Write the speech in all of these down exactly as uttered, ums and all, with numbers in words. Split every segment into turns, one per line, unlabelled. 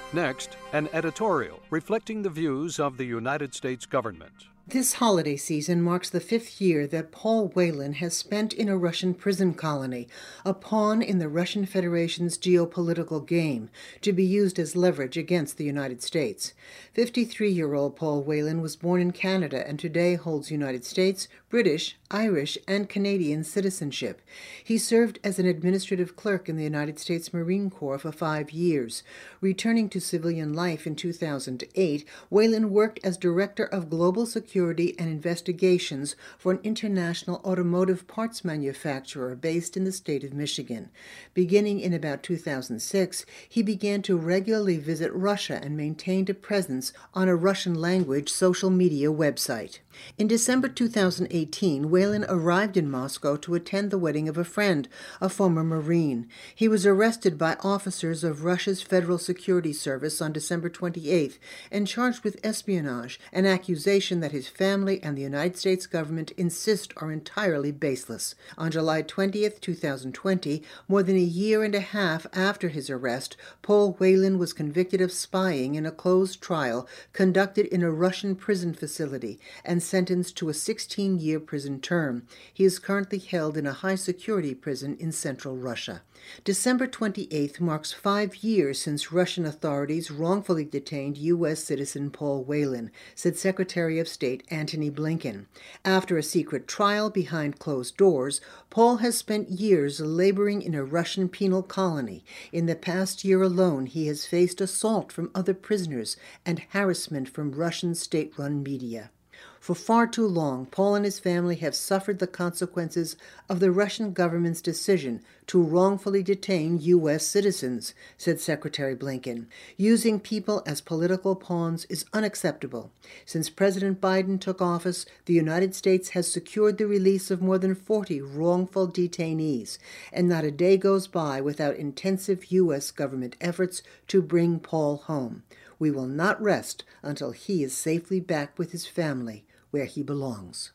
Next, an editorial reflecting the views of the United States government.
This holiday season marks the fifth year that Paul Whelan has spent in a Russian prison colony, a pawn in the Russian Federation's geopolitical game, to be used as leverage against the United States. fifty-three-year-old Paul Whelan was born in Canada and today holds United States, British, Irish, and Canadian citizenship. He served as an administrative clerk in the United States Marine Corps for five years. Returning to civilian life in two thousand eight, Whelan worked as Director of Global Security and Investigations for an international automotive parts manufacturer based in the state of Michigan. Beginning in about two thousand six, he began to regularly visit Russia and maintained a presence on a Russian-language social media website. In December two thousand eighteen, Whelan arrived in Moscow to attend the wedding of a friend, a former Marine. He was arrested by officers of Russia's Federal Security Service on December twenty-eighth and charged with espionage, an accusation that his family and the United States government insist are entirely baseless. On July twentieth, two thousand twenty, more than a year and a half after his arrest, Paul Whelan was convicted of spying in a closed trial conducted in a Russian prison facility and sentenced to a sixteen-year prison term. He is currently held in a high-security prison in central Russia. December twenty-eighth marks five years since Russian authorities wrongfully detained U S citizen Paul Whelan, said Secretary of State Antony Blinken. After a secret trial behind closed doors, Paul has spent years laboring in a Russian penal colony. In the past year alone, he has faced assault from other prisoners and harassment from Russian state-run media. For far too long, Paul and his family have suffered the consequences of the Russian government's decision to wrongfully detain U S citizens, said Secretary Blinken. Using people as political pawns is unacceptable. Since President Biden took office, the United States has secured the release of more than forty wrongful detainees, and not a day goes by without intensive U S government efforts to bring Paul home. We will not rest until he is safely back with his family, where he belongs.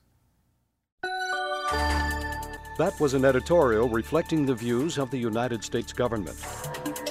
That was an editorial reflecting the views of the United States government.